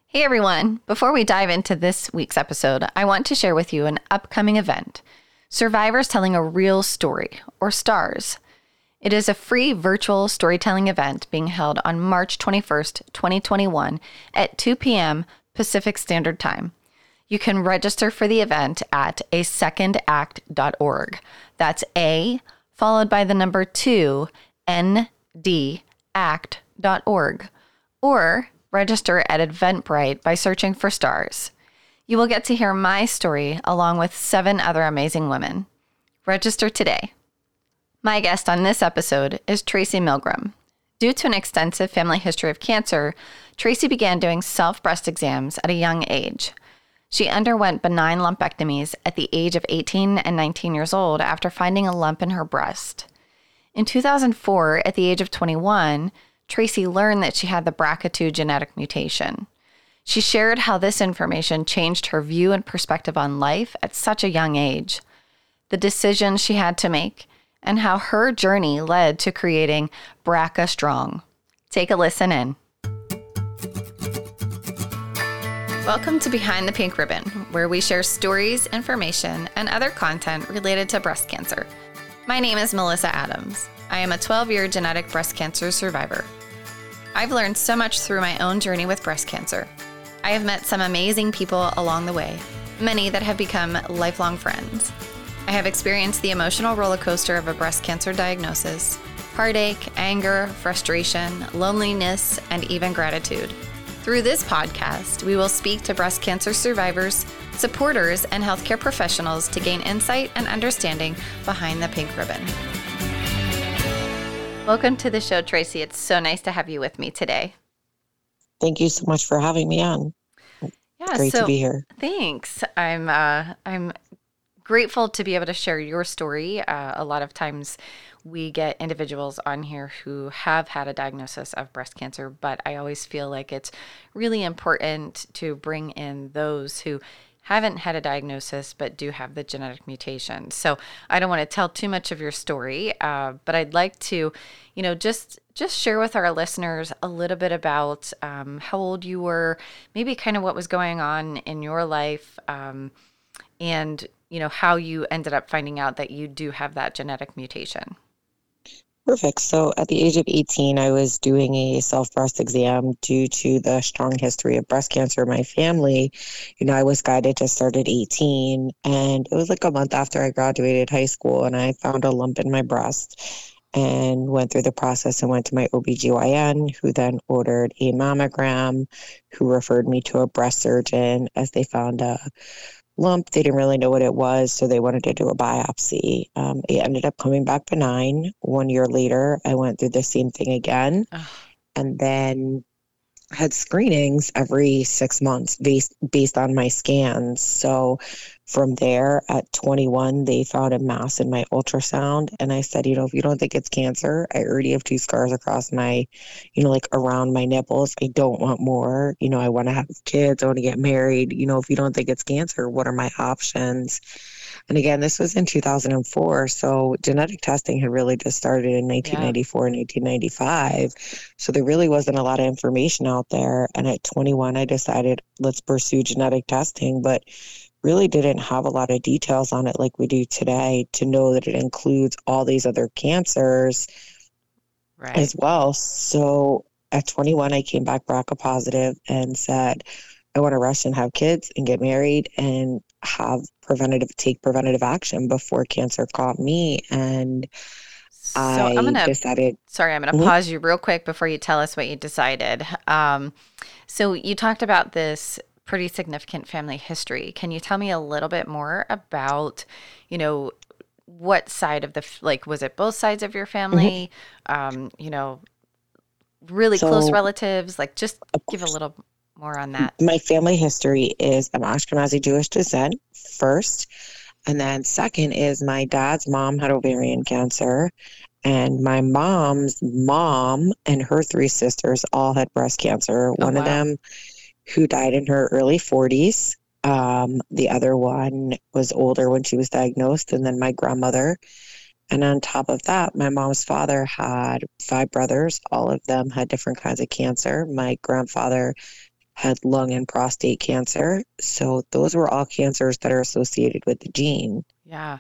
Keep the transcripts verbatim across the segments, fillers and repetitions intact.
Hey everyone! Before we dive into this week's episode, I want to share with you an upcoming event, Survivors Telling a Real Story, or STARS. It is a free virtual storytelling event being held on March twenty-first, twenty twenty-one at two p.m. Pacific Standard Time. You can register for the event at a second act dot org. That's A, followed by the number two, N D, act dot org. Or register at Eventbrite by searching for STARS. You will get to hear my story along with seven other amazing women. Register today. My guest on this episode is Tracy Milgram. Due to an extensive family history of cancer, Tracy began doing self-breast exams at a young age. She underwent benign lumpectomies at the age of eighteen and nineteen years old after finding a lump in her breast. In two thousand four, at the age of twenty-one, Tracy learned that she had the B R C A two genetic mutation. She shared how this information changed her view and perspective on life at such a young age, the decisions she had to make, and how her journey led to creating B R C A Strong. Take a listen in. Welcome to Behind the Pink Ribbon, where we share stories, information, and other content related to breast cancer. My name is Melissa Adams. I am a twelve-year genetic breast cancer survivor. I've learned so much through my own journey with breast cancer. I have met some amazing people along the way, many that have become lifelong friends. I have experienced the emotional roller coaster of a breast cancer diagnosis, heartache, anger, frustration, loneliness, and even gratitude. Through this podcast, we will speak to breast cancer survivors, supporters, and healthcare professionals to gain insight and understanding behind the pink ribbon. Welcome to the show, Tracy. It's so nice to have you with me today. Thank you so much for having me on. Yeah, Great so to be here. Thanks. I'm uh, I'm grateful to be able to share your story. Uh, a lot of times we get individuals on here who have had a diagnosis of breast cancer, but I always feel like it's really important to bring in those who haven't had a diagnosis but do have the genetic mutation. So I don't want to tell too much of your story, uh, but I'd like to, you know, just just share with our listeners a little bit about um, how old you were, maybe kind of what was going on in your life, um, and you know how you ended up finding out that you do have that genetic mutation. Perfect. So at the age of eighteen, I was doing a self-breast exam due to the strong history of breast cancer in my family. You know, I was guided to start at eighteen, and it was like a month after I graduated high school, and I found a lump in my breast and went through the process and went to my O B G Y N, who then ordered a mammogram, who referred me to a breast surgeon as they found a lump. They didn't really know what it was, so they wanted to do a biopsy. Um, it ended up coming back benign. One year later, I went through the same thing again, Oh. and then had screenings every six months based based on my scans. So from there, at twenty-one, they found a mass in my ultrasound, and I said, you know, if you don't think it's cancer, I already have two scars across my, you know, like around my nipples. I don't want more. You know, I want to have kids. I want to get married. You know, if you don't think it's cancer, what are my options? And again, this was in two thousand four. So genetic testing had really just started in nineteen ninety-four, yeah. nineteen ninety-five. So there really wasn't a lot of information out there. And at twenty-one, I decided, let's pursue genetic testing, but really didn't have a lot of details on it like we do today to know that it includes all these other cancers Right. as well. So at twenty-one, I came back B R C A positive and said, I want to rush and have kids and get married and have preventative, take preventative action before cancer caught me. And So I I'm gonna, decided. sorry, I'm going to Mhm. pause you real quick before you tell us what you decided. Um, so you talked about this pretty significant family history. Can you tell me a little bit more about, you know, what side of the, like, was it both sides of your family? Mm-hmm. Um, you know, really So, close relatives? Like, just of give a course, little more on that. my family history is I'm Ashkenazi Jewish descent first. And then second is my dad's mom had ovarian cancer. And my mom's mom and her three sisters all had breast cancer. Oh, One wow. of them who died in her early forties. Um, the other one was older when she was diagnosed, and then my grandmother. And on top of that, my mom's father had five brothers. All of them had different kinds of cancer. My grandfather had lung and prostate cancer. So those were all cancers that are associated with the gene. Yeah.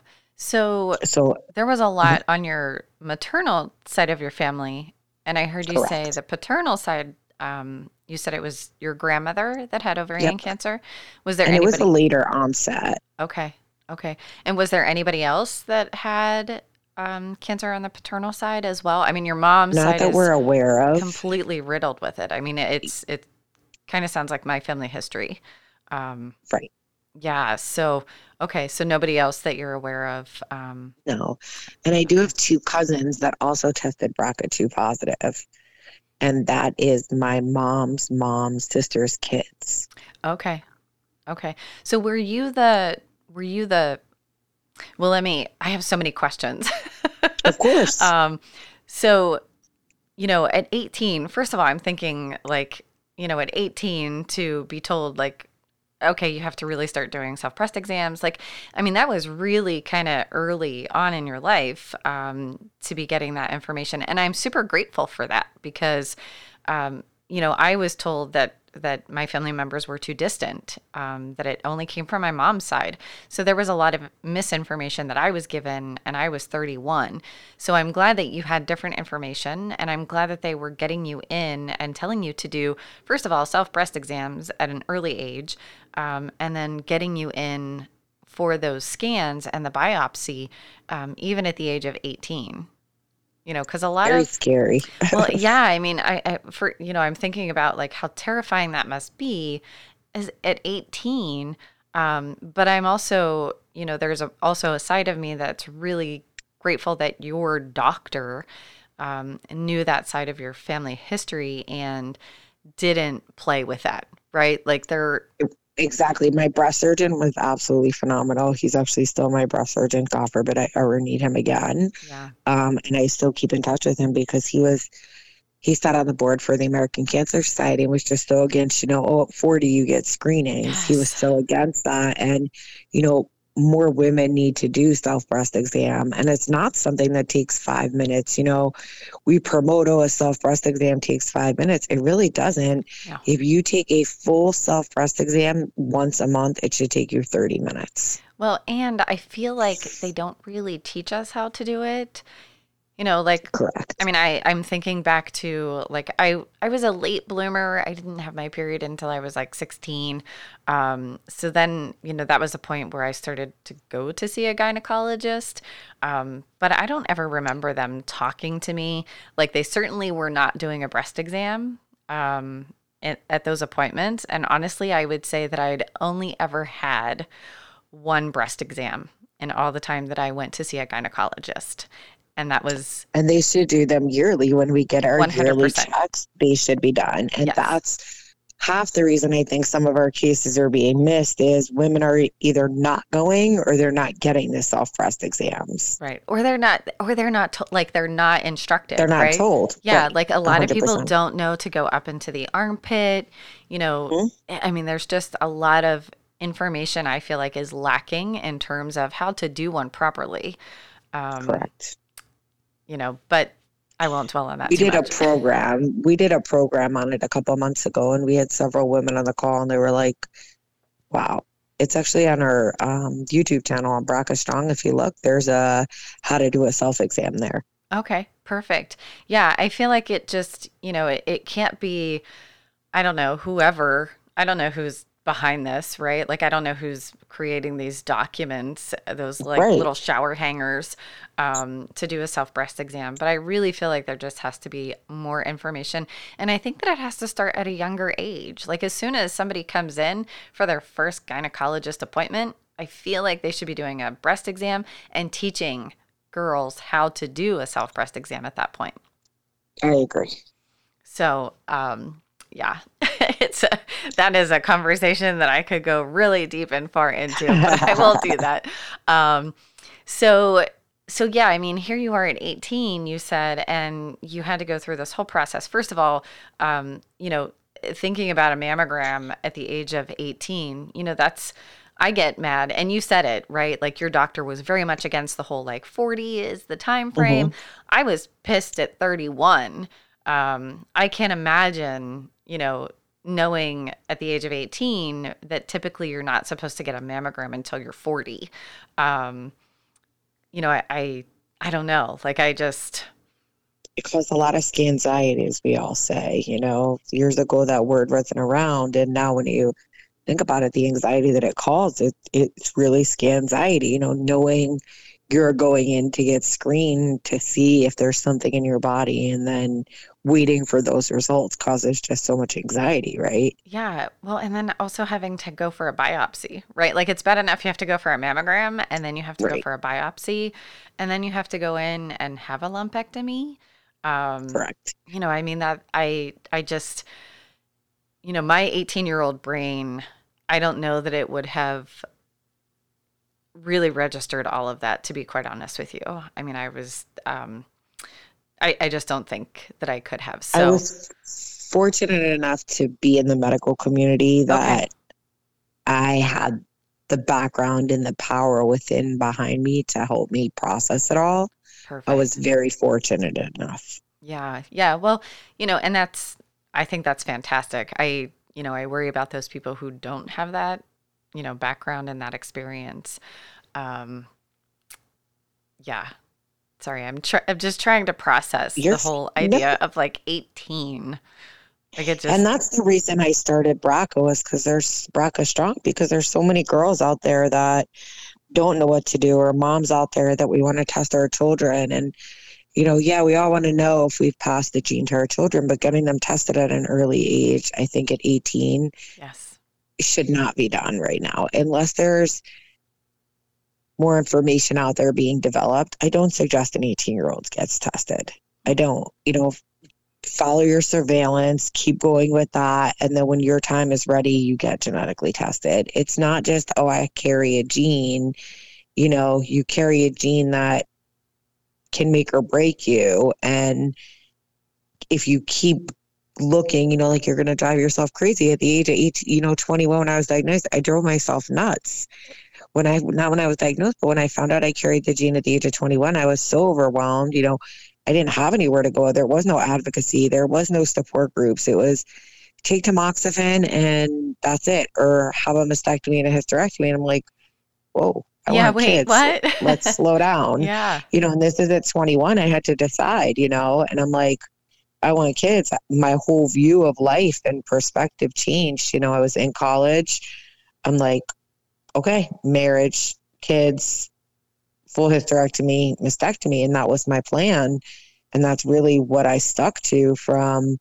So So there was a lot on your maternal side of your family. And I heard you correct. say the paternal side, um, you said it was your grandmother that had ovarian Yep. cancer. Was there And it was a anybody? later onset. Okay. Okay. And was there anybody else that had um, cancer on the paternal side as well? I mean, your mom's Not side that is we're aware of. completely riddled with it. I mean, it's it kind of sounds like my family history. Um, Right. yeah. So okay. So nobody else that you're aware of. Um, No. And I do have two cousins that also tested B R C A two positive. And that is my mom's mom's sister's kids. okay. Okay. So were you the were you the well, let me I have so many questions. Of course. um, so you know, at eighteen, first of all, I'm thinking like, you know, at eighteen to be told like, okay, you have to really start doing self-breast exams. Like, I mean, that was really kind of early on in your life um, to be getting that information. And I'm super grateful for that because, um, you know, I was told that that my family members were too distant, um, that it only came from my mom's side. So there was a lot of misinformation that I was given, and I was thirty-one. So I'm glad that you had different information, and I'm glad that they were getting you in and telling you to do, first of all, self-breast exams at an early age, um, and then getting you in for those scans and the biopsy, um, even at the age of eighteen. You know, because a lot Very of scary. well, yeah, I mean, I, I for you know, I'm thinking about like how terrifying that must be as at eighteen. Um, but I'm also, you know, there's a, also a side of me that's really grateful that your doctor um, knew that side of your family history and didn't play with that, right? Like they're Exactly. My breast surgeon was absolutely phenomenal. He's actually still my breast surgeon. God forbid I ever need him again. yeah, Um, and I still keep in touch with him because he was, he sat on the board for the American Cancer Society and was just so against, you know, oh, at forty, you get screenings. He was yes, so against that. And, you know, more women need to do self breast exam. And it's not something that takes five minutes. You know, we promote, oh, a self breast exam takes five minutes. It really doesn't. yeah. If you take a full self breast exam once a month, it should take you thirty minutes. Well, and I feel like they don't really teach us how to do it. You know, like Correct. I mean, I, I'm thinking back to like I, I was a late bloomer. I didn't have my period until I was like sixteen. Um, so then, you know, that was a point where I started to go to see a gynecologist. Um, but I don't ever remember them talking to me. Like they certainly were not doing a breast exam um, at, at those appointments. And honestly, I would say that I'd only ever had one breast exam in all the time that I went to see a gynecologist. And that was And they should do them yearly when we get our one hundred yearly percent. checks. They should be done. And Yes. that's half the reason I think some of our cases are being missed is women are either not going or they're not getting the self breast exams. Right. Or they're not, or they're not, to, like, they're not instructed. They're not right? told. Yeah. Right. Like a lot of people one hundred percent. don't know to go up into the armpit. You know, Mhm. I mean, there's just a lot of information I feel like is lacking in terms of how to do one properly. Um, Correct. You know, but I won't dwell on that We too did much. a program. We did a program on it a couple of months ago, and we had several women on the call, and they were like, "Wow." It's actually on our um, YouTube channel on B R C A Strong. If you look, there's a how to do a self exam there. Okay, perfect. Yeah, I feel like it just, you know, it, it can't be, I don't know, whoever, I don't know who's behind this, right? Like, I don't know who's creating these documents, those like Right. little shower hangers um, to do a self breast exam. But I really feel like there just has to be more information. And I think that it has to start at a younger age. Like, as soon as somebody comes in for their first gynecologist appointment, I feel like they should be doing a breast exam and teaching girls how to do a self breast exam at that point. I agree. So, um, yeah, it's a, that is a conversation that I could go really deep and far into, but I will do that. Um, so, so yeah, I mean, here you are at eighteen, you said, and you had to go through this whole process. First of all, um, you know, thinking about a mammogram at the age of eighteen, you know, that's, I get mad. And you said it, right? Like your doctor was very much against the whole, like forty is the time frame. I was pissed at thirty-one. Um, I can't imagine, you know, knowing at the age of eighteen that typically you're not supposed to get a mammogram until you're forty. Um, you know, I, I, I don't know. Like, I just, It caused a lot of scanxiety, as we all say. You know, years ago that word wasn't around, and now when you think about it, the anxiety that it caused, it it's really scanxiety. You know, knowing you're going in to get screened to see if there's something in your body, and then waiting for those results causes just so much anxiety, right? yeah. Well, and then also having to go for a biopsy, right? Like, it's bad enough you have to go for a mammogram, and then you have to go Right. for a biopsy, and then you have to go in and have a lumpectomy. Um, Correct. you know, I mean, that I, I just, you know, my eighteen year old brain, I don't know that it would have really registered all of that, to be quite honest with you. I mean, I was, um, I, I just don't think that I could have. I So, was fortunate enough to be in the medical community okay, that I had the background and the power within behind me to help me process it all. I was perfect. very fortunate enough. Yeah. Yeah. Well, you know, and that's, I think that's fantastic. I, you know, I worry about those people who don't have that, you know, background and that experience. Um, yeah. Sorry, I'm try- I'm just trying to process the You're whole no, idea of like eighteen. Like, it and just, that's the reason I started BRCA is because there's BRCA Strong because there's so many girls out there that don't know what to do, or moms out there that we want to test our children. And, you know, yeah, we all want to know if we've passed the gene to our children, but getting them tested at an early age, I think at eighteen, yes. should not be done right now unless there's more information out there being developed. I don't suggest an eighteen year old gets tested. I don't, you know, follow your surveillance, keep going with that. And then when your time is ready, you get genetically tested. It's not just, oh, I carry a gene. You know, you carry a gene that can make or break you. And if you keep looking, you know, like you're going to drive yourself crazy at the age of eighteen, you know, twenty-one, when I was diagnosed, I drove myself nuts. When I, not when I was diagnosed, but when I found out I carried the gene at the age of twenty-one, I was so overwhelmed. You know, I didn't have anywhere to go. There was no advocacy. There was no support groups. It was take tamoxifen and that's it, or have a mastectomy and a hysterectomy. And I'm like, whoa, I Yeah. want Wait, kids. what? Let's slow down. Yeah. You know, and this is at twenty-one. I had to decide, you know, and I'm like, I want kids. My whole view of life and perspective changed. You know, I was in college. I'm like, okay, marriage, kids, full hysterectomy, mastectomy. And that was my plan. And that's really what I stuck to from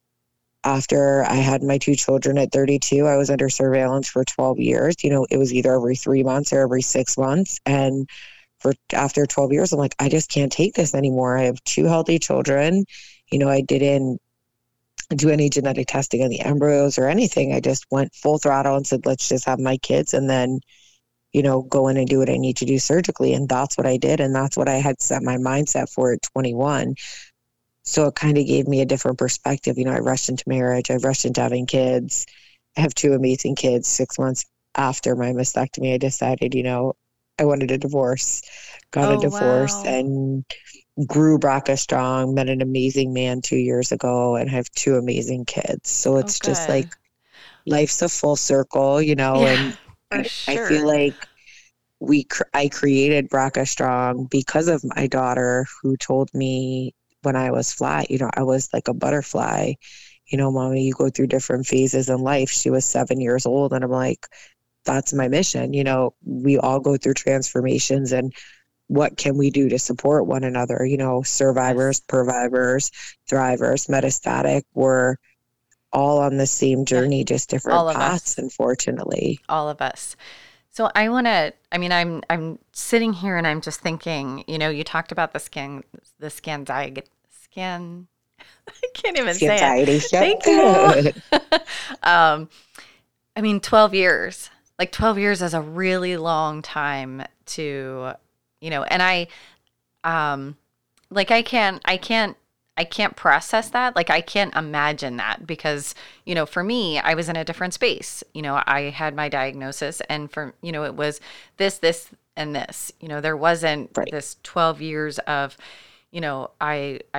after I had my two children at thirty-two. I was under surveillance for twelve years. You know, it was either every three months or every six months. And for after twelve years, I'm like, I just can't take this anymore. I have two healthy children. You know, I didn't do any genetic testing on the embryos or anything. I just went full throttle and said, let's just have my kids and then, you know, go in and do what I need to do surgically. And that's what I did. And that's what I had set my mindset for at twenty-one. So it kind of gave me a different perspective. You know, I rushed into marriage. I rushed into having kids. I have two amazing kids. Six months after my mastectomy, I decided, you know, I wanted a divorce, got a Oh, divorce wow. and grew BRCA Strong, met an amazing man two years ago and have two amazing kids. So Oh, it's just like good. life's a full circle, you know, Yeah, and for I, I feel sure. like we cr- I created BRCA Strong because of my daughter who told me when I was flat, you know, I was like a butterfly. You know, mommy, you go through different phases in life. She was seven years old, and I'm like, that's my mission. You know, we all go through transformations, and what can we do to support one another? You know, survivors, Yes. pervivors, thrivers, metastatic, we're all on the same Yeah. journey, just different All of paths, us. unfortunately. All of us. So I want to, I mean, I'm I'm sitting here and I'm just thinking, you know, you talked about the scan the scan diag scan I can't even say it. Anxiety. Thank you. Yep. um, I mean, twelve years. Like twelve years is a really long time to, you know, and I um like I can't I can't I can't process that. Like, I can't imagine that because, you know, for me, I was in a different space. You know, I had my diagnosis and for, you know, it was this, this, and this. You know, there wasn't Right. this twelve years of, you know, I I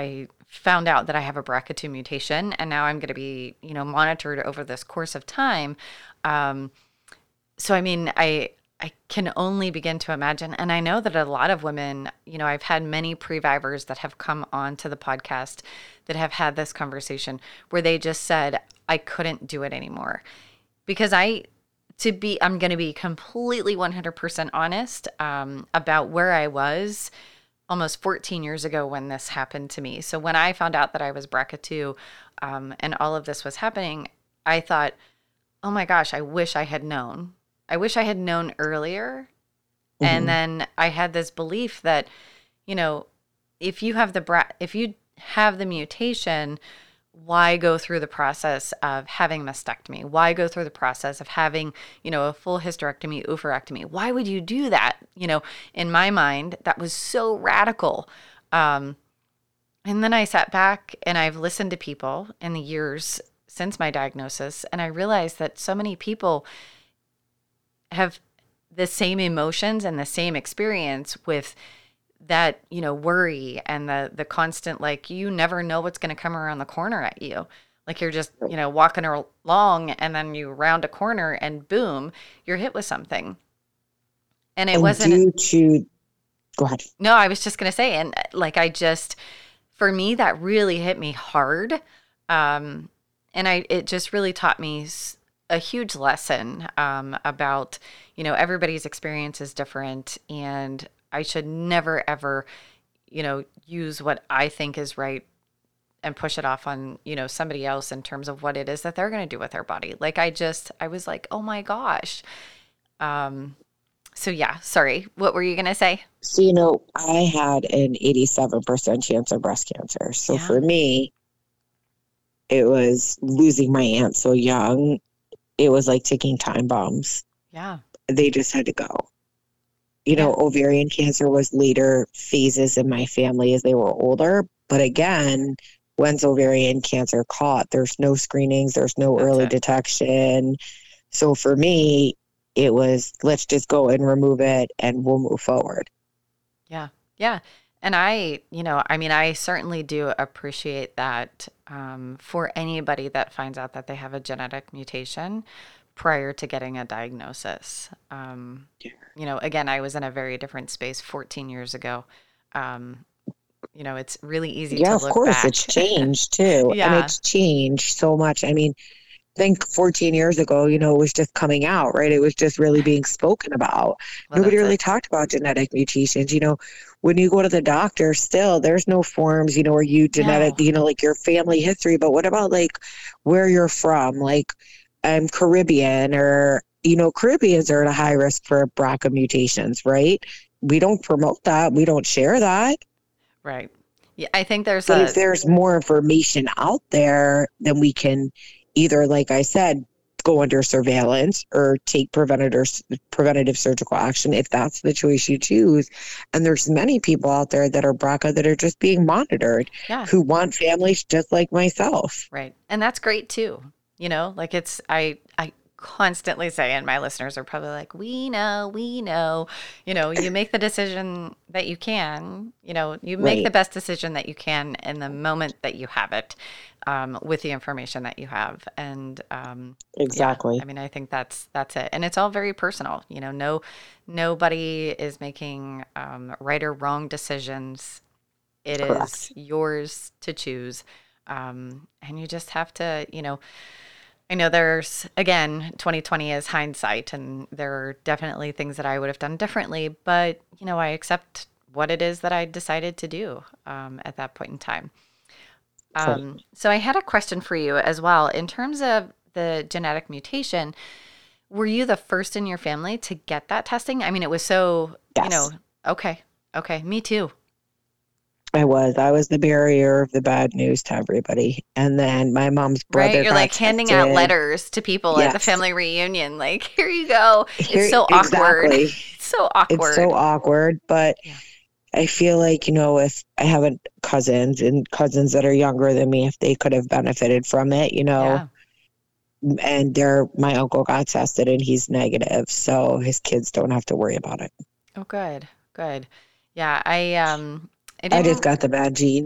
found out that I have a B R C A two mutation, and now I'm going to be, you know, monitored over this course of time. Um, so, I mean, I, I can only begin to imagine. And I know that a lot of women, you know, I've had many previvors that have come on to the podcast that have had this conversation where they just said, I couldn't do it anymore. Because I, to be, I'm going to be completely one hundred percent honest um, about where I was almost fourteen years ago when this happened to me. So when I found out that I was B R C A two um, and all of this was happening, I thought, oh my gosh, I wish I had known. I wish I had known earlier. Mm-hmm. And then I had this belief that, you know, if you have the bra- if you have the mutation, why go through the process of having mastectomy? Why go through the process of having, you know, a full hysterectomy, oophorectomy? Why would you do that? You know, in my mind, that was so radical. Um, and then I sat back and I've listened to people in the years since my diagnosis, and I realized that so many people have the same emotions and the same experience with that, you know, worry and the the constant, like, you never know what's going to come around the corner at you. Like you're just, you know, walking along and then you round a corner and boom, you're hit with something. And it and wasn't due to, go ahead. No, I was just going to say, and like, I just, for me, that really hit me hard. Um, and I, it just really taught me a huge lesson um, about, you know, everybody's experience is different, and I should never, ever, you know, use what I think is right and push it off on, you know, somebody else in terms of what it is that they're going to do with their body. Like, I just, I was like, oh my gosh. Um, so yeah, sorry. What were you going to say? So, you know, I had an eighty-seven percent chance of breast cancer. So yeah. For me, it was losing my aunt so young. It was like ticking time bombs. Yeah. They just had to go. You know, yeah. Ovarian cancer was later phases in my family as they were older. But again, when's ovarian cancer caught? There's no screenings. There's no That's early it. detection. So for me, it was, let's just go and remove it and we'll move forward. Yeah. Yeah. And I, you know, I mean, I certainly do appreciate that um, for anybody that finds out that they have a genetic mutation prior to getting a diagnosis. Um, yeah. You know, again, I was in a very different space fourteen years ago. Um, you know, it's really easy yeah, to look back. Yeah, of course, back. It's changed too. Yeah. And it's changed so much. I mean, I think fourteen years ago, you know, it was just coming out, right? It was just really being spoken about. Well, Nobody really it. talked about genetic mutations. You know, when you go to the doctor, still, there's no forms, you know, where you genetic, no. you know, like your family history. But what about like where you're from? Like, I'm Caribbean, or, you know, Caribbeans are at a high risk for B R C A mutations, right? We don't promote that. We don't share that. Right. Yeah, I think there's but a... if there's more information out there, then we can either, like I said, go under surveillance or take preventative preventative surgical action if that's the choice you choose. And there's many people out there that are B R C A that are just being monitored, yeah. who want families just like myself. Right. And that's great too. You know, like it's, I, I constantly say, and my listeners are probably like, we know, we know, you know, you make the decision that you can, you know, you make right. the best decision that you can in the moment that you have it, um, with the information that you have. And, um, exactly. Yeah, I mean, I think that's, that's it. And it's all very personal, you know, no, nobody is making, um, right or wrong decisions. It Correct. is yours to choose. Um, and you just have to, you know, I know there's, again, twenty twenty is hindsight, and there are definitely things that I would have done differently, but, you know, I accept what it is that I decided to do um, at that point in time. Um, so I had a question for you as well. In terms of the genetic mutation, were you the first in your family to get that testing? I mean, it was so, yes. you know, okay, okay, me too. I was. I was the barrier of the bad news to everybody. And then my mom's brother Right, you're like tested. handing out letters to people yes. at the family reunion. Like, here you go. It's here, so awkward. Exactly. It's so awkward. It's so awkward. But yeah. I feel like, you know, if I have cousins and cousins that are younger than me, if they could have benefited from it, you know. Yeah. And their my uncle got tested and he's negative. So his kids don't have to worry about it. Oh, good. Good. Yeah, I... um. I I just didn't. got the bad gene.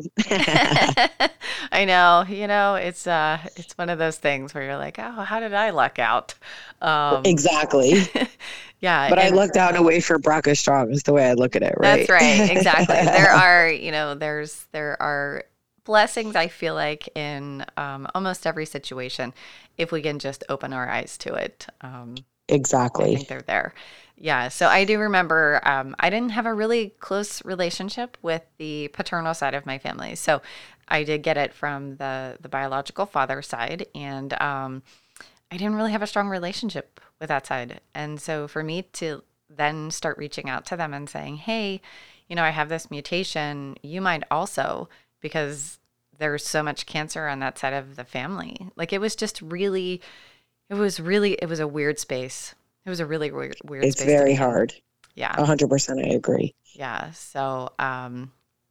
I know, you know, it's uh it's one of those things where you're like, oh, how did I luck out? Um, Exactly. yeah, But I and lucked out away for Brock Strong is the way I look at it, that's right? right, exactly. There are, you know, there's there are blessings I feel like in um, almost every situation if we can just open our eyes to it. Um, I think Exactly. they're there. Yeah. So I do remember um, I didn't have a really close relationship with the paternal side of my family. So I did get it from the, the biological father side. And um, I didn't really have a strong relationship with that side. And so for me to then start reaching out to them and saying, hey, you know, I have this mutation. You might also, because there's so much cancer on that side of the family. Like it was just really it was really, it was a weird space. It was a really weird, weird It's space to very be in. hard. Yeah. A hundred percent I agree. Yeah. So, um,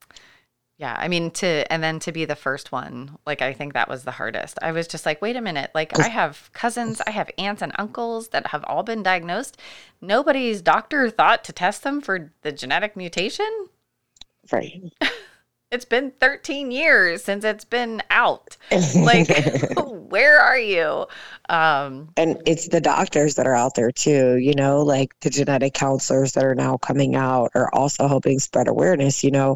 yeah, I mean, to, and then to be the first one, like, I think that was the hardest. I was just like, wait a minute. Like, I have cousins, I have aunts and uncles that have all been diagnosed. Nobody's doctor thought to test them for the genetic mutation. Right. It's been thirteen years since it's been out. Like, where are you? Um, And it's the doctors that are out there too, you know, like the genetic counselors that are now coming out are also helping spread awareness. You know,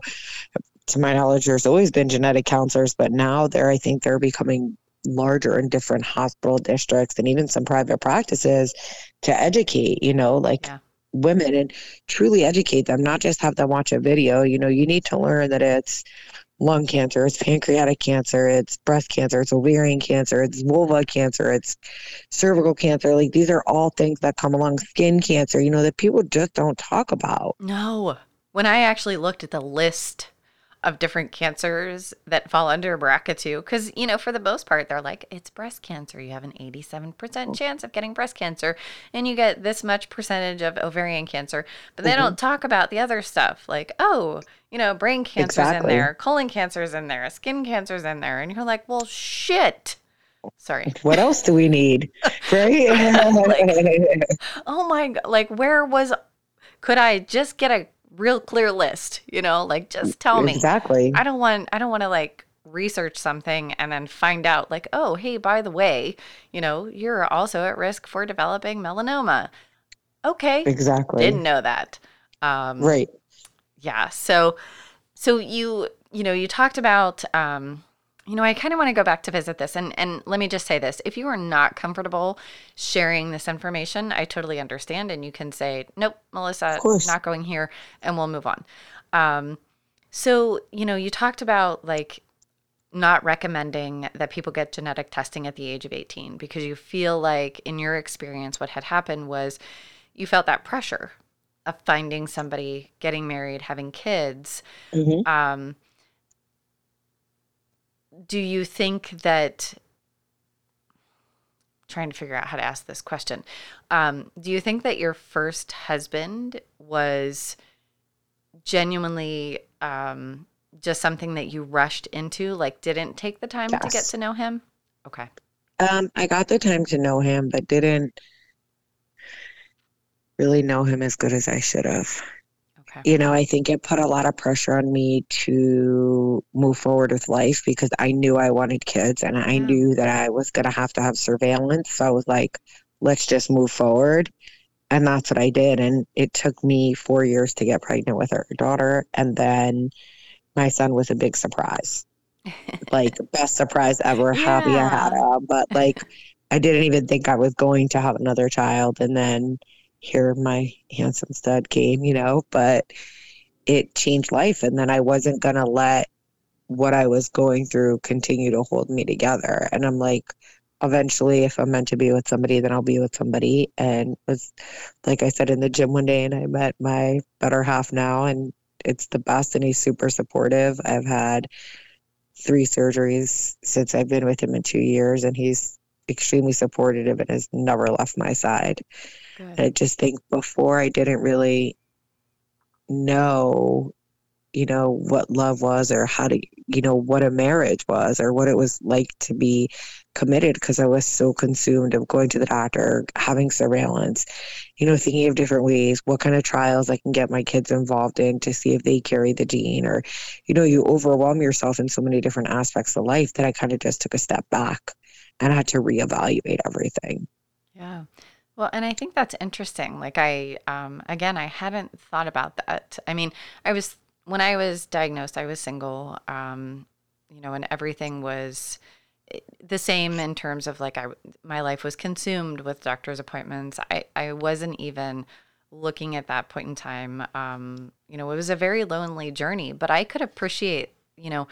to my knowledge, there's always been genetic counselors, but now they're, I think they're becoming larger in different hospital districts and even some private practices to educate, you know, like yeah. women and truly educate them, not just have them watch a video. You know, you need to learn that it's lung cancer, it's pancreatic cancer, it's breast cancer, it's ovarian cancer, it's vulva cancer, it's cervical cancer. Like these are all things that come along, skin cancer, you know, that people just don't talk about. No. When I actually looked at the list of different cancers that fall under B R C A two, because, you know, for the most part, they're like, it's breast cancer. You have an eighty-seven percent chance of getting breast cancer, and you get this much percentage of ovarian cancer. But they mm-hmm. don't talk about the other stuff, like, oh, you know, brain cancer's exactly. in there, colon cancer's in there, skin cancer's in there. And you're like, well, shit. Sorry. What else do we need? Right? Like, oh my God. Like, where was, could I just get a real clear list, you know, like just tell me. Exactly. I don't want, I don't want to like research something and then find out like, oh, hey, by the way, you know, you're also at risk for developing melanoma. Okay. Exactly. Didn't know that. Um, right. Yeah. So, so you, you know, you talked about, um, you know, I kind of want to go back to visit this. And, and let me just say this. If you are not comfortable sharing this information, I totally understand. And you can say, nope, Melissa, not going here, and we'll move on. Um, so, you know, you talked about like not recommending that people get genetic testing at the age of eighteen because you feel like in your experience, what had happened was you felt that pressure of finding somebody, getting married, having kids. Mm-hmm. Um, Do you think that, trying to figure out how to ask this question, um, do you think that your first husband was genuinely um, just something that you rushed into, like didn't take the time yes. to get to know him? Okay. Um, I got the time to know him, but didn't really know him as good as I should have. You know, I think it put a lot of pressure on me to move forward with life because I knew I wanted kids and I yeah. knew that I was going to have to have surveillance. So I was like, let's just move forward. And that's what I did. And it took me four years to get pregnant with our daughter. And then my son was a big surprise, like best surprise ever. Yeah. Happy I had him. But like, I didn't even think I was going to have another child. And then here my handsome stud came, you know, but it changed life. And then I wasn't going to let what I was going through continue to hold me together. And I'm like, eventually, if I'm meant to be with somebody, then I'll be with somebody. And it was, like I said, in the gym one day, and I met my better half now, and it's the best, and he's super supportive. I've had three surgeries since I've been with him in two years, and he's extremely supportive and has never left my side. Good. And I just think before I didn't really know, you know, what love was or how to, you know, what a marriage was or what it was like to be committed because I was so consumed of going to the doctor, having surveillance, you know, thinking of different ways, what kind of trials I can get my kids involved in to see if they carry the gene or, you know, you overwhelm yourself in so many different aspects of life that I kind of just took a step back and had to reevaluate everything. Yeah. Well, and I think that's interesting. Like I, um, again, I hadn't thought about that. I mean, I was, when I was diagnosed, I was single, um, you know, and everything was the same in terms of like, I, my life was consumed with doctor's appointments. I, I wasn't even looking at that point in time. Um, you know, it was a very lonely journey, but I could appreciate, you know,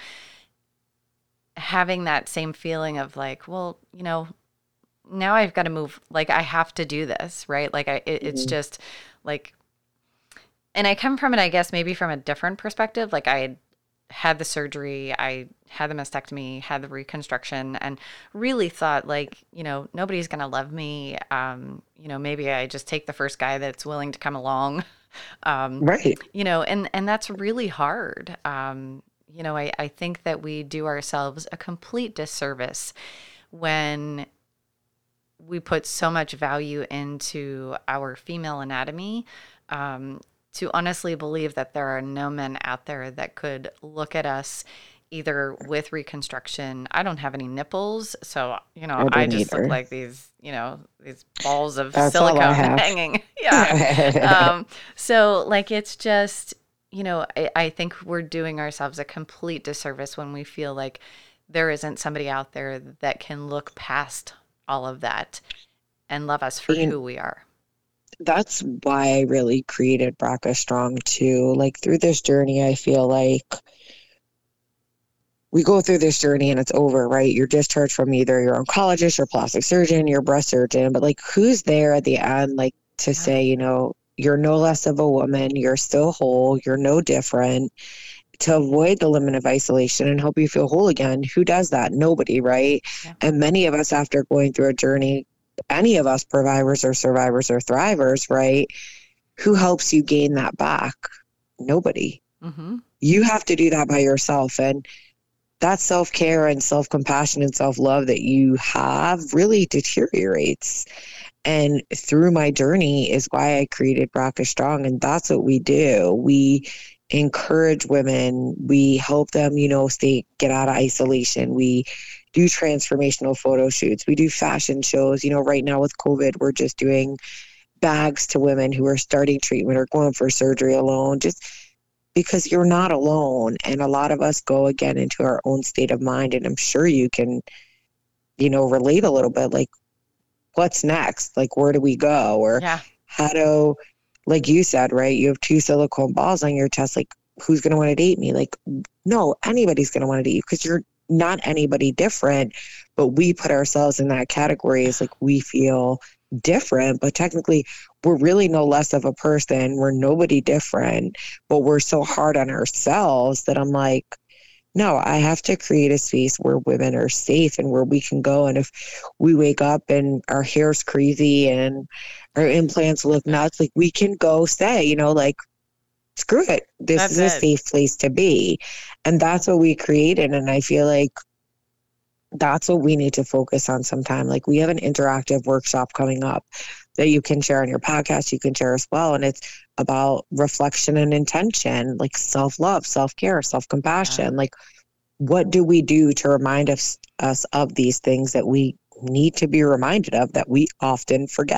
having that same feeling of like, well, you know, now I've got to move, like I have to do this, right? Like I, it, it's Mhm. just like, and I come from it, I guess, maybe from a different perspective. Like I had the surgery, I had the mastectomy, had the reconstruction, and really thought like, you know, nobody's going to love me. Um, you know, maybe I just take the first guy that's willing to come along. Um, Right. you know, and, and that's really hard. Um, you know, I, I think that we do ourselves a complete disservice when we put so much value into our female anatomy, um, to honestly believe that there are no men out there that could look at us either with reconstruction. I don't have any nipples, so you know I I don't just look either. like these, you know, these balls of That's all I silicone have. hanging. Yeah. Um, so like it's just, you know, I, I think we're doing ourselves a complete disservice when we feel like there isn't somebody out there that can look past all of that and love us for And who we are. that's why I really created B R C A Strong too. Like through this journey, I feel like we go through this journey and it's over, right? You're discharged from either your oncologist, your plastic surgeon, your breast surgeon, but like who's there at the end, like to Yeah. say, you know, you're no less of a woman, you're still whole, you're no different, to avoid the limit of isolation and help you feel whole again. Who does that? Nobody, right? Yeah. And many of us, after going through a journey, any of us survivors or survivors or thrivers, right? Who helps you gain that back? Nobody. Mm-hmm. You have to do that by yourself. And that self-care and self-compassion and self-love that you have really deteriorates. And through my journey is why I created B R C A Strong. And that's what we do. We encourage women. We help them, you know, stay, get out of isolation. We do transformational photo shoots. We do fashion shows. You know, right now with COVID, we're just doing bags to women who are starting treatment or going for surgery alone, just because you're not alone. And a lot of us go again into our own state of mind. And I'm sure you can, you know, relate a little bit like, what's next? Like, where do we go? Or Yeah. how do, like you said, right? You have two silicone balls on your chest. Like, who's going to want to date me? Like, no, anybody's going to want to date you because you're not anybody different. But we put ourselves in that category as like we feel different, but technically we're really no less of a person. We're nobody different, but we're so hard on ourselves that I'm like, no, I have to create a space where women are safe and where we can go. And if we wake up and our hair's crazy and our implants look nuts, like we can go say, you know, like, screw it. This That's is a it. safe place to be. And that's what we created. And I feel like that's what we need to focus on sometime. Like we have an interactive workshop coming up that you can share on your podcast, you can share as well. And it's about reflection and intention, like self-love, self-care, self-compassion. Yeah. Like what do we do to remind us, us of these things that we need to be reminded of that we often forget?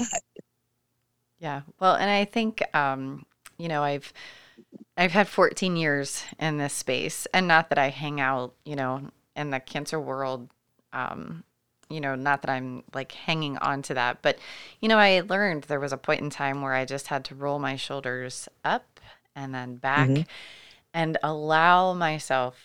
Yeah. Well, and I think, um, you know, I've, I've had fourteen years in this space, and not that I hang out, you know, in the cancer world, um, you know, not that I'm like hanging on to that, but, you know, I learned there was a point in time where I just had to roll my shoulders up and then back Mm-hmm. and allow myself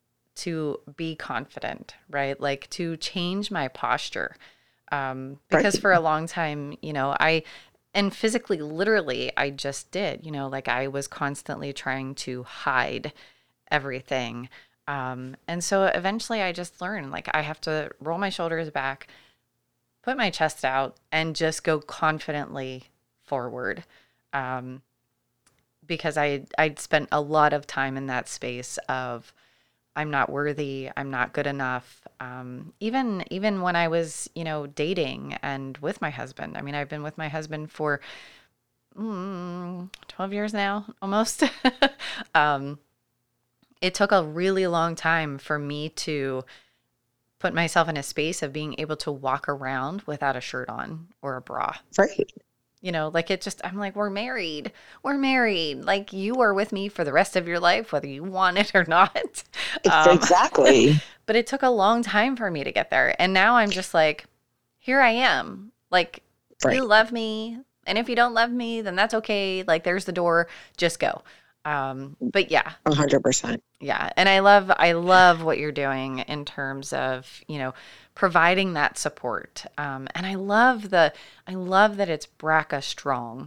to be confident, right? Like to change my posture. Um, because Right. for a long time, you know, I, and physically, literally, I just did, you know, like I was constantly trying to hide everything. Um, and so eventually I just learned like I have to roll my shoulders back, put my chest out, and just go confidently forward. Um, because I I'd spent a lot of time in that space of I'm not worthy, I'm not good enough. Um, even even when I was, you know, dating and with my husband. I mean, I've been with my husband for mm, twelve years now, almost. um, it took a really long time for me to put myself in a space of being able to walk around without a shirt on or a bra. Right. You know, like it just, I'm like, we're married. We're married. Like you are with me for the rest of your life, whether you want it or not. Um, Exactly. but it took a long time for me to get there. And now I'm just like, here I am. Like, Right. you love me. And if you don't love me, then that's okay. Like, there's the door. Just go. Um, but yeah, A hundred percent. yeah. And I love, I love what you're doing in terms of, you know, providing that support. Um, and I love the, I love that it's B R C A strong.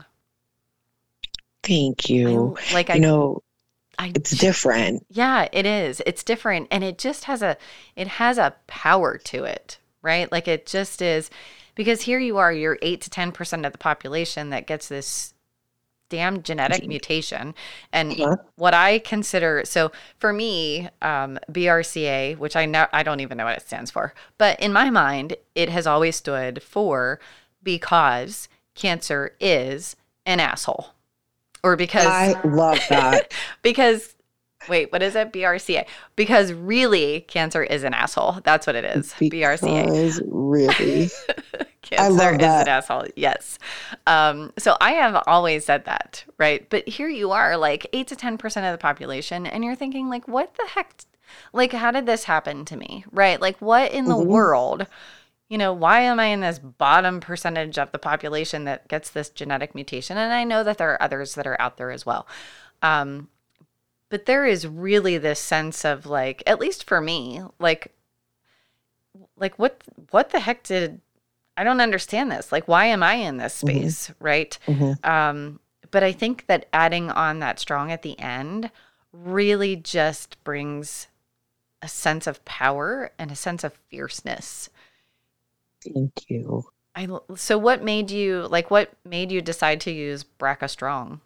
Thank you. I, like I, You know, I, it's different. yeah, it is. It's different. And it just has a, it has a power to it, right? Like it just is, because here you are, you're eight to ten percent of the population that gets this damn genetic mutation. And Uh-huh. what I consider, so for me, um, B R C A, which I know, I don't even know what it stands for, but in my mind, it has always stood for because cancer is an asshole. Or because, I love that. because, wait, what is it? B R C A. Because really, cancer is an asshole. That's what it is. B R C A. Because really. Cancer love is that. an asshole. Yes. Um, so I have always said that, right? But here you are, like eight to ten percent of the population, and you're thinking, like, what the heck? Like, how did this happen to me, right? Like, what in the Mhm. world? You know, why am I in this bottom percentage of the population that gets this genetic mutation? And I know that there are others that are out there as well. Um, but there is really this sense of like, at least for me, like, like what, what the heck did, I don't understand this. Like, why am I in this space? Mm-hmm. Right. Mhm. Um, but I think that adding on that strong at the end really just brings a sense of power and a sense of fierceness. Thank you. I, so what made you, like, what made you decide to use B R C A Strong?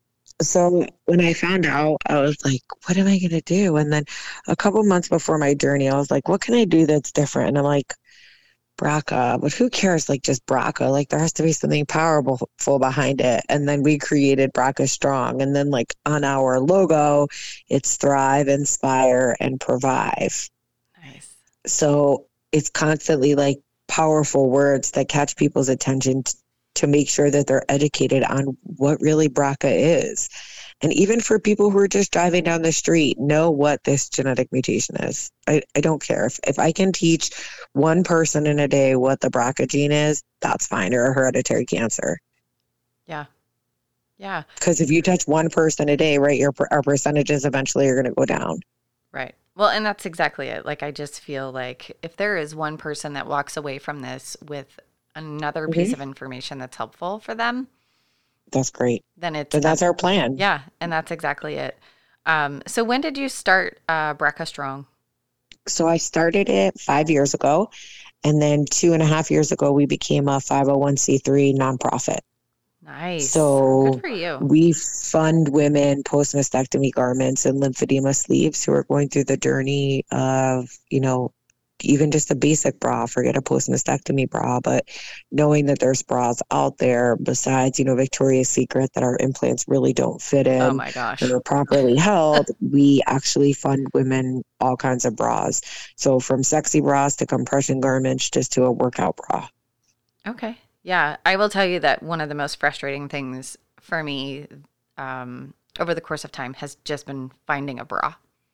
So when I found out, I was like, what am I going to do? And then a couple months before my journey, I was like, what can I do that's different? And I'm like, B R C A, but who cares? Like just B R C A, like there has to be something powerful behind it. And then we created B R C A Strong. And then like on our logo, it's Thrive, Inspire, and Provide. Nice. So it's constantly like powerful words that catch people's attention t- to make sure that they're educated on what really B R C A is. And even for people who are just driving down the street, know what this genetic mutation is. I, I don't care. If, if I can teach one person in a day what the B R C A gene is, that's fine, or a hereditary cancer. Yeah. Yeah. Because if you touch one person a day, right, your our percentages eventually are going to go down. Right. Well, and that's exactly it. Like, I just feel like if there is one person that walks away from this with another Mhm. piece of information that's helpful for them, That's great. then it's Then that's our plan. yeah, and that's exactly it. Um, so when did you start uh, B R C A Strong? So I started it five years ago. And then two and a half years ago, we became a five oh one c three nonprofit. Nice. So good for you. we fund women post-mastectomy garments and lymphedema sleeves who are going through the journey of, you know, even just a basic bra, forget a post-mastectomy bra, but knowing that there's bras out there besides, you know, Victoria's Secret that our implants really don't fit in. Oh my gosh. Or properly held, we actually fund women all kinds of bras. So from sexy bras to compression garments, just to a workout bra. Okay. Yeah. I will tell you that one of the most frustrating things for me um, over the course of time has just been finding a bra.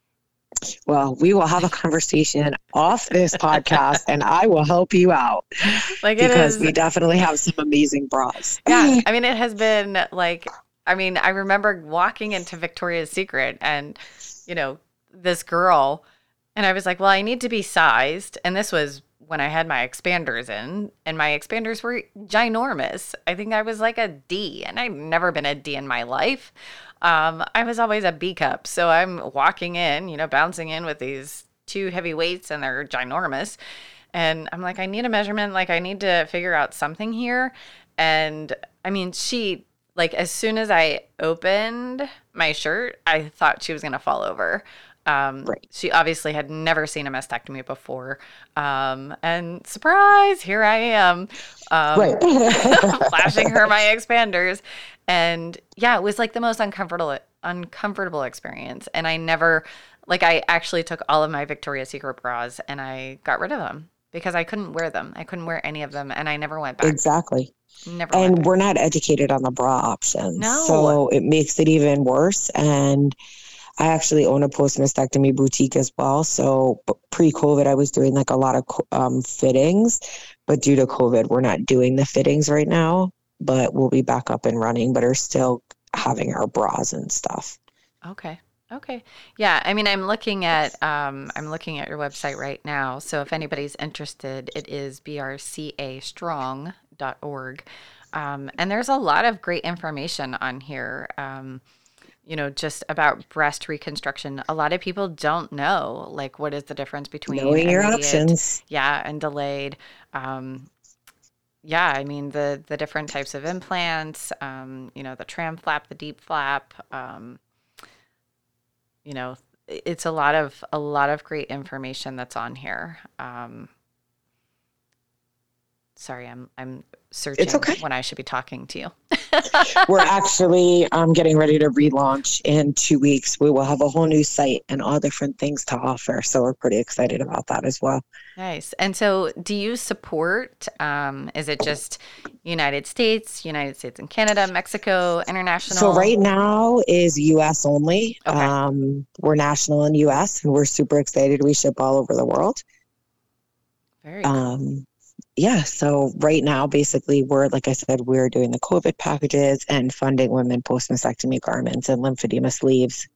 Well, we will have a conversation off this podcast and I will help you out. Like it because is, we definitely have some amazing bras. yeah. I mean, it has been like, I mean, I remember walking into Victoria's Secret and, you know, this girl, and I was like, well, I need to be sized. And this was when I had my expanders in, and my expanders were ginormous. I think I was like a D, and I've never been a D in my life. Um, I was always a B cup. So I'm walking in, you know, bouncing in with these two heavy weights, and they're ginormous. And I'm like, I need a measurement. Like, I need to figure out something here. And I mean, she like as soon as I opened my shirt, I thought she was going to fall over. Um, Right. She obviously had never seen a mastectomy before. Um, and surprise, here I am, um, Right. flashing her my expanders. And yeah, it was like the most uncomfortable, uncomfortable experience. And I never, like I actually took all of my Victoria's Secret bras and I got rid of them because I couldn't wear them. I couldn't wear any of them. And I never went back. Exactly. Never went And back. we're not educated on the bra options. No. So it makes it even worse. And I actually own a post-mastectomy boutique as well. So pre-COVID, I was doing like a lot of um, fittings, but due to COVID, we're not doing the fittings right now, but we'll be back up and running, but are still having our bras and stuff. Okay. Okay. Yeah. I mean, I'm looking at, um, I'm looking at your website right now. So if anybody's interested, it is b r c a strong dot org. Um, and there's a lot of great information on here. Um, you know, just about breast reconstruction. A lot of people don't know, like, what is the difference between knowing your immediate, options. yeah, and delayed. Um, yeah, I mean, the the different types of implants, um, you know, the tram flap, the deep flap, um, you know, it's a lot of a lot of great information that's on here. Um, sorry, I'm I'm searching It's okay. when I should be talking to you. We're actually um, getting ready to relaunch in two weeks. We will have a whole new site and all different things to offer. So we're pretty excited about that as well. Nice. And so do you support, um, is it just United States, United States and Canada, Mexico, international? So right now is U S only. Okay. Um, we're national in U S and we're super excited. We ship all over the world. Very cool. Um, yeah. So right now, basically, we're, like I said, we're doing the COVID packages and funding women post-mastectomy garments and lymphedema sleeves.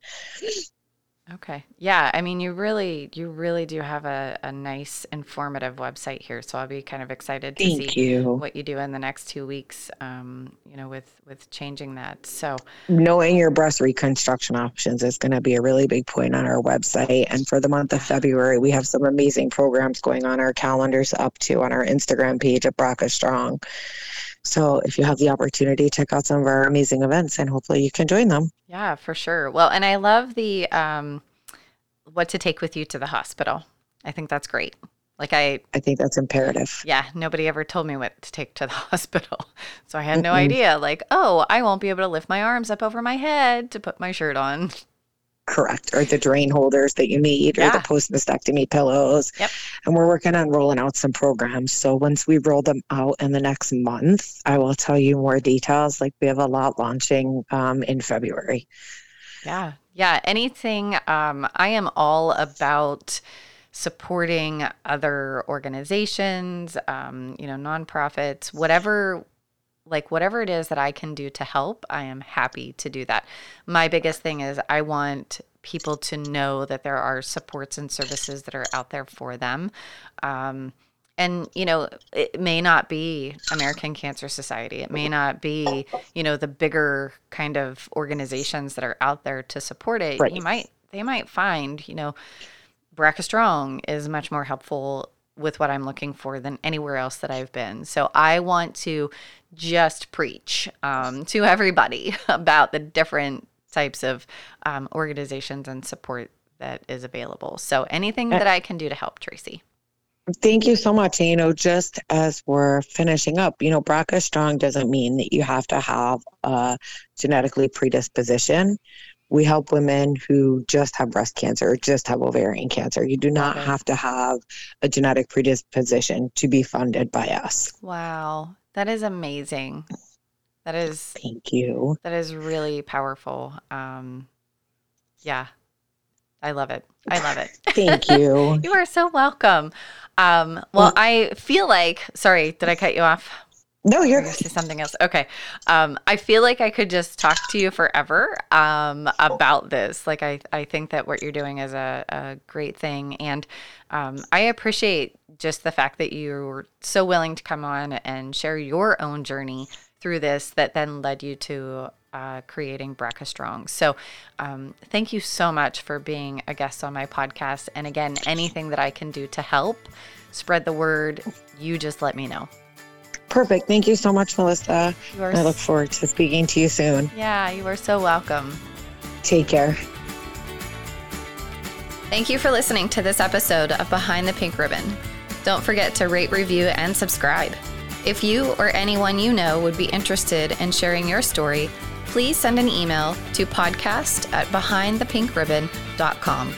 Okay. Yeah. I mean, you really, you really do have a, a nice informative website here. So I'll be kind of excited to Thank see you. what you do in the next two weeks, um, you know, with, with changing that. So Knowing your breast reconstruction options is going to be a really big point on our website. And for the month of February, we have some amazing programs going on our calendars up to on our Instagram page at B R C A Strong. So if you have the opportunity, check out some of our amazing events and hopefully you can join them. yeah, for sure. Well, and I love the, um, what to take with you to the hospital. I think that's great. Like I, I think that's imperative. yeah, nobody ever told me what to take to the hospital. So I had no Mm-mm. idea, like, oh, I won't be able to lift my arms up over my head to put my shirt on. Correct. Or the drain holders that you need, or Yeah. the post-mastectomy pillows. Yep. And we're working on rolling out some programs. So once we roll them out in the next month, I will tell you more details. Like we have a lot launching um, in February. Yeah. Yeah. Anything. Um, I am all about supporting other organizations, um, you know, nonprofits, whatever, like whatever it is that I can do to help, I am happy to do that. My biggest thing is I want people to know that there are supports and services that are out there for them. Um, and, you know, it may not be American Cancer Society. It may not be, you know, the bigger kind of organizations that are out there to support it. Right. You might, they might find, you know, B R C A Strong is much more helpful with what I'm looking for than anywhere else that I've been. So I want to just preach um, to everybody about the different types of um, organizations and support that is available. So anything that I can do to help, Tracy. Thank you so much. You know, just as we're finishing up, you know, B R C A Strong doesn't mean that you have to have a genetically predisposition. We help women who just have breast cancer or just have ovarian cancer. You do not Love it. have to have a genetic predisposition to be funded by us. Wow. That is amazing. That is, Thank you. that is really powerful. Um, yeah, I love it. I love it. Thank you. You are so welcome. Um, well, I feel like, sorry, did I cut you off? No, you're Or you say something else. Okay. Um, I feel like I could just talk to you forever um, about this. Like, I, I think that what you're doing is a, a great thing. And um, I appreciate just the fact that you're so willing to come on and share your own journey through this that then led you to uh, creating B R C A Strong. So um, thank you so much for being a guest on my podcast. And again, anything that I can do to help spread the word, you just let me know. Perfect. Thank you so much, Melissa. You are I look s- forward to speaking to you soon. Yeah, you are so welcome. Take care. Thank you for listening to this episode of Behind the Pink Ribbon. Don't forget to rate, review, and subscribe. If you or anyone you know would be interested in sharing your story, please send an email to podcast at behind the pink ribbon dot com.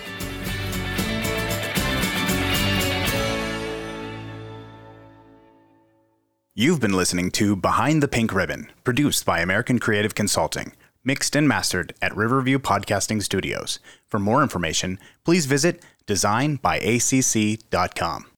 You've been listening to Behind the Pink Ribbon, produced by American Creative Consulting, mixed and mastered at Riverview Podcasting Studios. For more information, please visit design by A C C dot com.